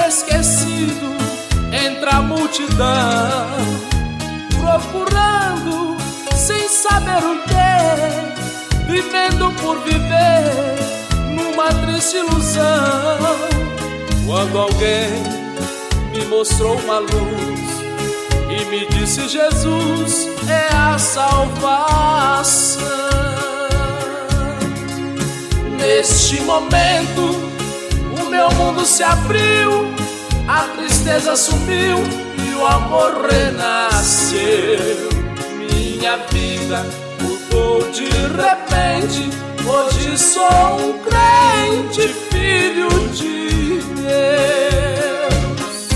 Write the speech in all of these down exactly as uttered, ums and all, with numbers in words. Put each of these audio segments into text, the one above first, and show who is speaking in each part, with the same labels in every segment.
Speaker 1: esquecido entre a multidão, procurando sem saber o que, vivendo por viver numa triste ilusão. Quando alguém me mostrou uma luz e me disse: Jesus é a salvação. Neste momento o meu mundo se abriu, a tristeza sumiu e o amor renasceu. Minha vida mudou de repente, hoje sou um crente, filho de Deus.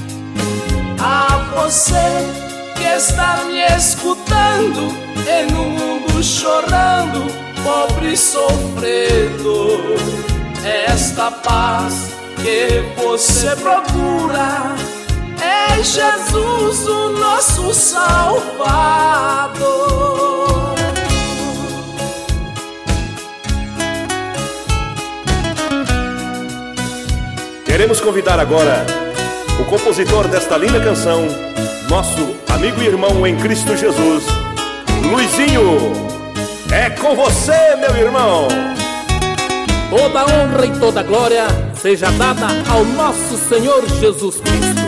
Speaker 1: A você que está me escutando e no mundo chorando, pobre sofredor, esta paz que você procura é Jesus, o nosso Salvador.
Speaker 2: Queremos convidar agora o compositor desta linda canção, nosso amigo e irmão em Cristo Jesus, Luizinho. É com você, meu irmão.
Speaker 3: Toda honra e toda glória seja dada ao nosso Senhor Jesus Cristo.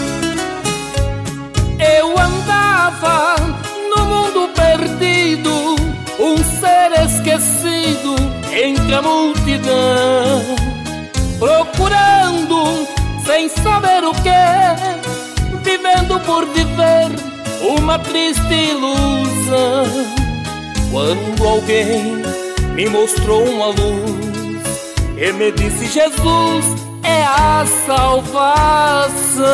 Speaker 3: Eu andava no mundo perdido, um ser esquecido entre a multidão, procurando sem saber o que, vivendo por viver uma triste ilusão. Quando alguém me mostrou uma luz e me disse: Jesus é a salvação.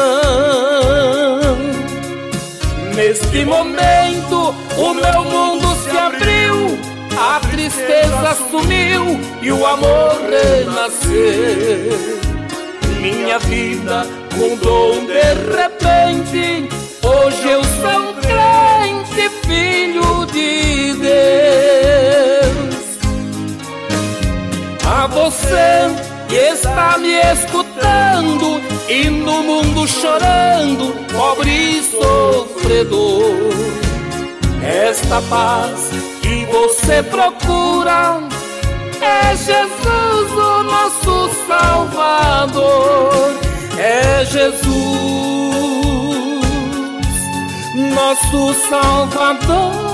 Speaker 3: Neste momento o meu mundo se abriu, a tristeza sumiu e o amor renasceu. Minha vida mudou de repente, hoje eu sou um crente, filho de Deus. A você que está me escutando e no mundo chorando, pobre sofredor, esta paz que você procura é Jesus, o nosso Salvador. É Jesus, nosso Salvador.